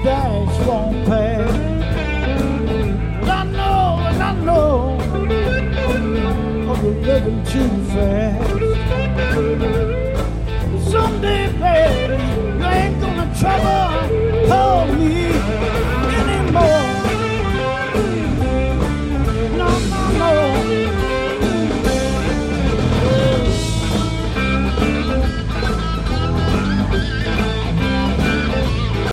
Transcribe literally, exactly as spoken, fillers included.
dash won't pass. And I know, and I know, oh, you're living too fast. Someday, baby, you ain't gonna trouble